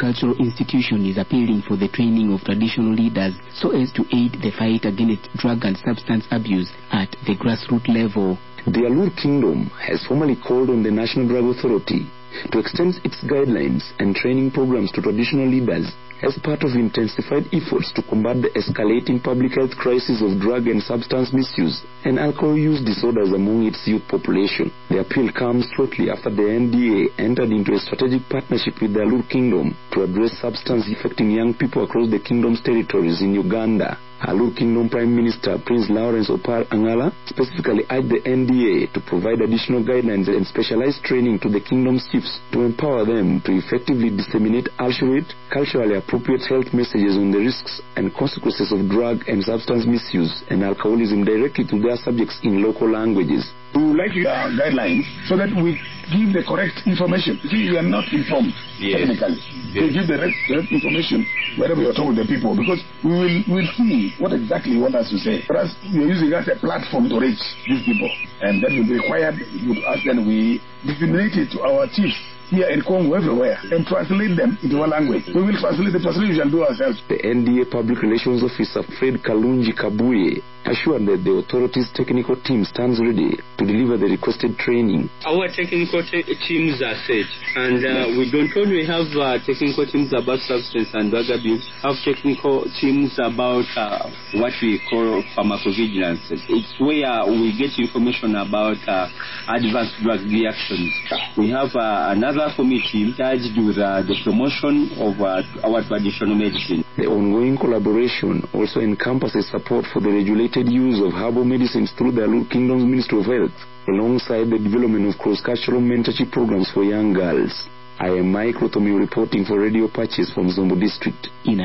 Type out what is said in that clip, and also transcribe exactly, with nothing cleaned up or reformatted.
cultural institution is appealing for the training of traditional leaders so as to aid the fight against drug and substance abuse at the grassroots level. The Alur Kingdom has formally called on the National Drug Authority to extend its guidelines and training programs to traditional leaders as part of intensified efforts to combat the escalating public health crisis of drug and substance misuse and alcohol use disorders among its youth population. The appeal comes shortly after the N D A entered into a strategic partnership with the Alur Kingdom to address substance affecting young people across the kingdom's territories in Uganda. Alur Kingdom Prime Minister Prince Lawrence Opar Angala specifically urged the N D A to provide additional guidelines and specialized training to the kingdom's chiefs to empower them to effectively disseminate accurate, culturally appropriate health messages on the risks and consequences of drug and substance misuse and alcoholism directly to their subjects in local languages. We would like uh, guidelines so that we give the correct information. See, we are not informed yes. technically. Yes. We give the correct, correct information wherever we are talking to the people, because we will will see what exactly you want us to say. For us, we are using it as a platform to reach these people, and that will be required with us. Then we disseminate it to our chiefs here in Congo, everywhere, and translate them into our language. We will translate the translation we shall do ourselves. The N D A Public Relations Officer Fred Kalunji Kabuye assured that the authorities' technical team stands ready to deliver the requested training. Our technical te- teams are set, and uh, we don't only have uh, technical teams about substance and drug abuse, have technical teams about uh, what we call pharmacovigilance. It's where we get information about uh, advanced drug reactions. We have uh, another committee charged with uh, the promotion of uh, our traditional medicine. The ongoing collaboration also encompasses support for the regulated use of herbal medicines through the Alur Kingdom's Ministry of Health, alongside the development of cross-cultural mentorship programs for young girls. I am Mike Rotomi reporting for Radio Patches from Zombo District. In